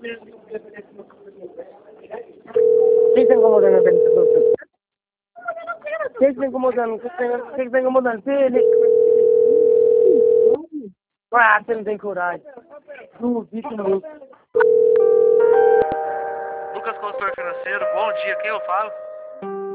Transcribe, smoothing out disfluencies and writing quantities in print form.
Quem está incomodando a gente? Quem está incomodando? Quem está incomodando? Filho. Ah, você não tem coragem. Duvido muito. Lucas, consultor financeiro, bom dia, quem eu falo?